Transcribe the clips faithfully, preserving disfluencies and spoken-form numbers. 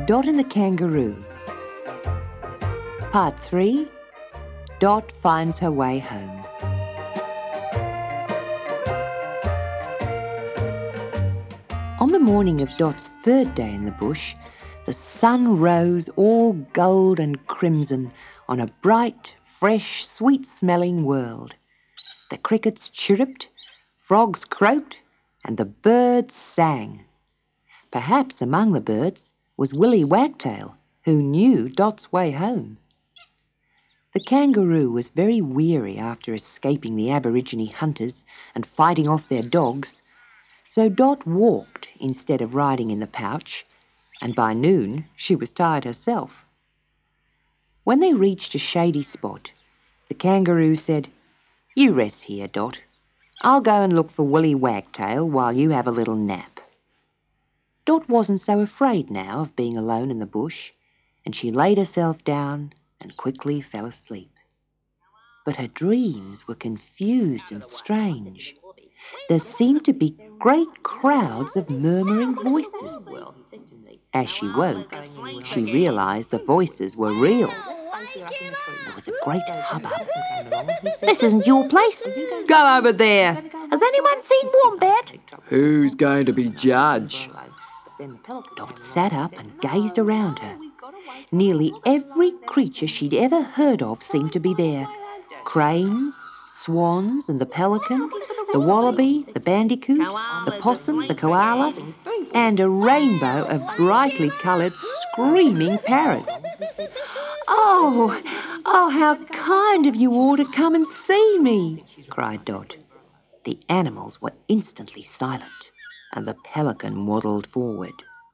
Dot and the Kangaroo. Part three. Dot finds her way home. On the morning of Dot's third day in the bush, the sun rose all gold and crimson on a bright, fresh, sweet-smelling world. The crickets chirruped, frogs croaked, and the birds sang. Perhaps among the birds was Willy Wagtail, who knew Dot's way home. The kangaroo was very weary after escaping the Aborigine hunters and fighting off their dogs, so Dot walked instead of riding in the pouch, and by noon she was tired herself. When they reached a shady spot, the kangaroo said, "You rest here, Dot. I'll go and look for Willy Wagtail while you have a little nap." Dot wasn't so afraid now of being alone in the bush, and she laid herself down and quickly fell asleep. But her dreams were confused and strange. There seemed to be great crowds of murmuring voices. As she woke, she realised the voices were real. There was a great hubbub. "This isn't your place. Go over there. Has anyone seen Wombat?" Who's going to be judge? Dot sat up and gazed around her. Nearly every creature she'd ever heard of seemed to be there. Cranes, swans and the pelican, the wallaby, the bandicoot, the possum, the koala, and a rainbow of brightly coloured screaming parrots. "Oh, oh, how kind of you all to come and see me," cried Dot. The animals were instantly silent, and the pelican waddled forward.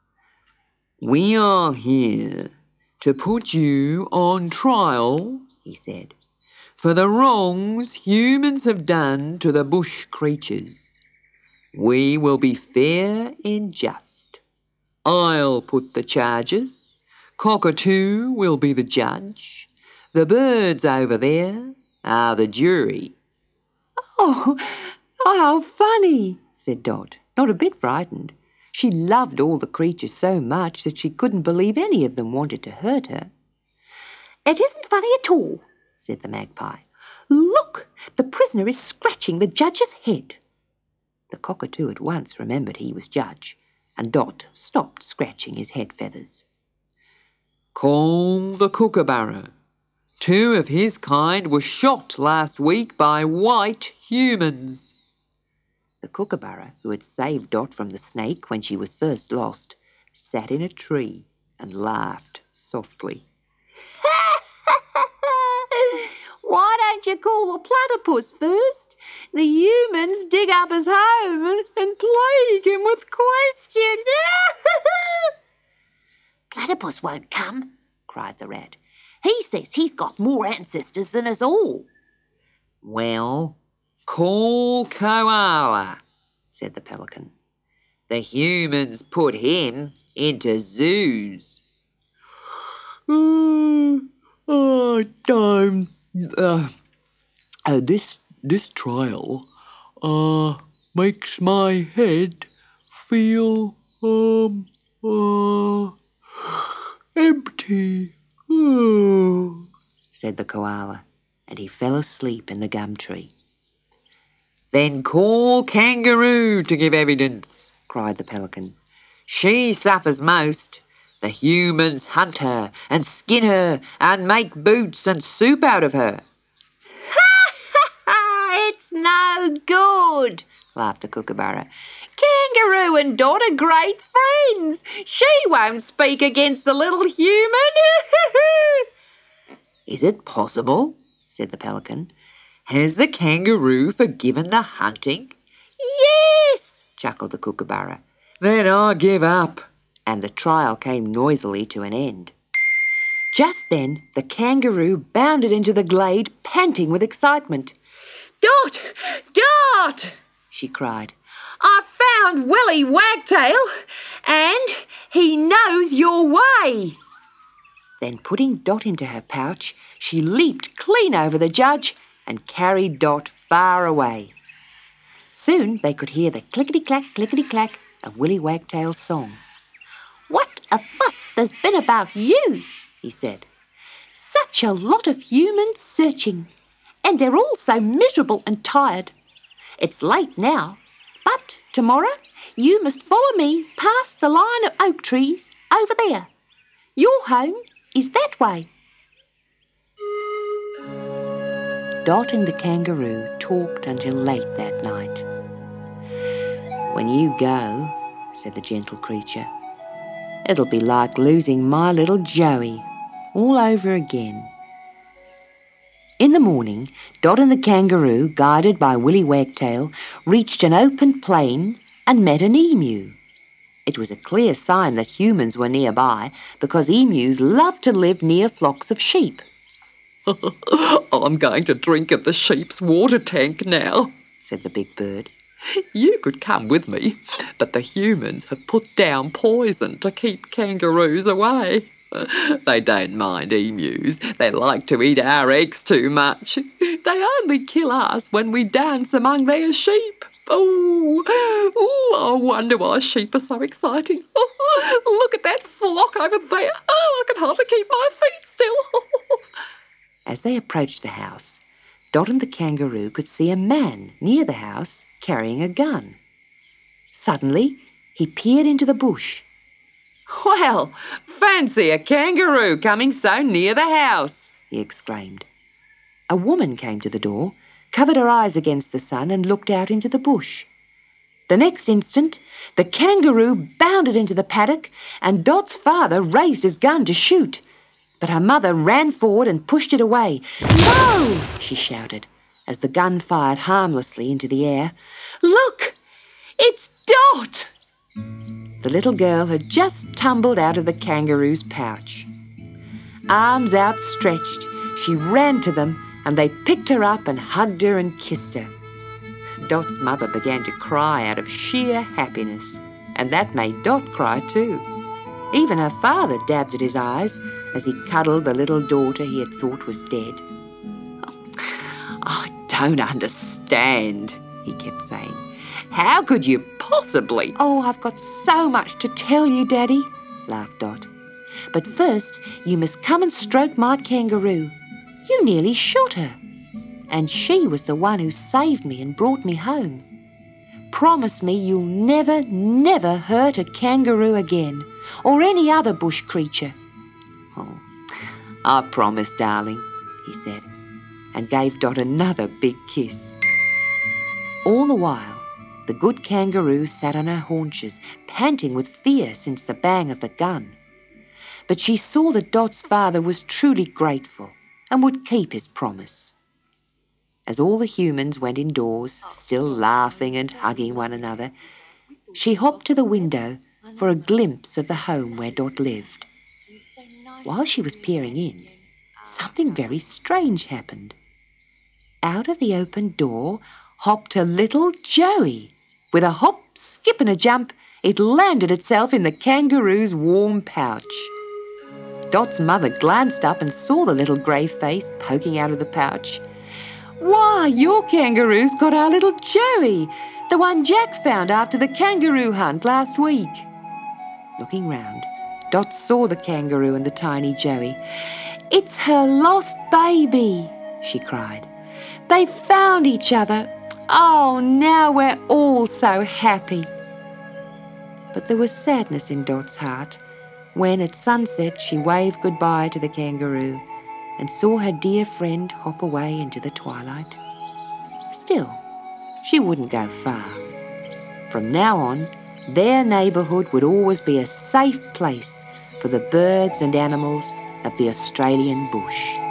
We are here to put you on trial, he said, for the wrongs humans have done to the bush creatures. We will be fair and just. I'll put the charges. Cockatoo will be the judge. The birds over there are the jury. "Oh, oh, how funny," said Dot, not a bit frightened. She loved all the creatures so much that she couldn't believe any of them wanted to hurt her. "It isn't funny at all," said the magpie. "Look, the prisoner is scratching the judge's head." The cockatoo at once remembered he was judge, and Dot stopped scratching his head feathers. Call the kookaburra. Two of his kind were shot last week by white humans. The kookaburra, who had saved Dot from the snake when she was first lost, sat in a tree and laughed softly. "Why don't you call the platypus first? The humans dig up his home and, and plague him with questions." "Platypus won't come," cried the rat. "He says he's got more ancestors than us all." Well, call koala, said the pelican. The humans put him into zoos. Uh, uh, um, uh, uh, this this trial uh makes my head feel um uh empty, oh, said the koala, and he fell asleep in the gum tree. Then call Kangaroo to give evidence, cried the pelican. She suffers most. The humans hunt her and skin her and make boots and soup out of her. "Ha ha ha! It's no good," laughed the kookaburra. "Kangaroo and Dot are great friends. She won't speak against the little human." "Is it possible?" said the pelican. "Has the kangaroo forgiven the hunting?" "Yes," chuckled the kookaburra. "Then I give up." And the trial came noisily to an end. Just then the kangaroo bounded into the glade, panting with excitement. "Dot! Dot!" she cried. "I found Willy Wagtail, and he knows your way." Then putting Dot into her pouch, she leaped clean over the judge and carried Dot far away. Soon they could hear the clickety-clack, clickety-clack of Willy Wagtail's song. "What a fuss there's been about you, he said. Such a lot of humans searching, and they're all so miserable and tired. It's late now, but tomorrow you must follow me past the line of oak trees over there. Your home is that way. Dot and the kangaroo talked until late that night. When you go, said the gentle creature, it'll be like losing my little Joey all over again. In the morning, Dot and the kangaroo, guided by Willy Wagtail, reached an open plain and met an emu. It was a clear sign that humans were nearby because emus love to live near flocks of sheep. I'm going to drink at the sheep's water tank now, said the big bird. You could come with me, but the humans have put down poison to keep kangaroos away. They don't mind emus. They like to eat our eggs too much. They only kill us when we dance among their sheep. Oh, oh, I wonder why sheep are so exciting. Oh, look at that flock over there. Oh, I can hardly keep my feet still. As they approached the house, Dot and the kangaroo could see a man near the house carrying a gun. Suddenly, he peered into the bush. Well, fancy a kangaroo coming so near the house, he exclaimed. A woman came to the door, covered her eyes against the sun and looked out into the bush. The next instant, the kangaroo bounded into the paddock and Dot's father raised his gun to shoot. But her mother ran forward and pushed it away. No! She shouted as the gun fired harmlessly into the air. Look! It's Dot! The little girl had just tumbled out of the kangaroo's pouch. Arms outstretched, she ran to them and they picked her up and hugged her and kissed her. Dot's mother began to cry out of sheer happiness, and that made Dot cry too. Even her father dabbed at his eyes as he cuddled the little daughter he had thought was dead. Oh, I don't understand, he kept saying. How could you possibly? Oh, I've got so much to tell you, Daddy, laughed Dot. But first, you must come and stroke my kangaroo. You nearly shot her. And she was the one who saved me and brought me home. Promise me you'll never, never hurt a kangaroo again, or any other bush creature. Oh, I promise, darling, he said, and gave Dot another big kiss. All the while, the good kangaroo sat on her haunches, panting with fear since the bang of the gun. But she saw that Dot's father was truly grateful and would keep his promise. As all the humans went indoors, still laughing and hugging one another, she hopped to the window for a glimpse of the home where Dot lived. While she was peering in, something very strange happened. Out of the open door hopped a little Joey. With a hop, skip and a jump, it landed itself in the kangaroo's warm pouch. Dot's mother glanced up and saw the little grey face poking out of the pouch. Why, your kangaroo's got our little Joey, the one Jack found after the kangaroo hunt last week. Looking round, Dot saw the kangaroo and the tiny Joey. It's her lost baby, she cried. They found each other. Oh, now we're all so happy. But there was sadness in Dot's heart when at sunset she waved goodbye to the kangaroo and saw her dear friend hop away into the twilight. Still, she wouldn't go far. From now on, their neighbourhood would always be a safe place for the birds and animals of the Australian bush.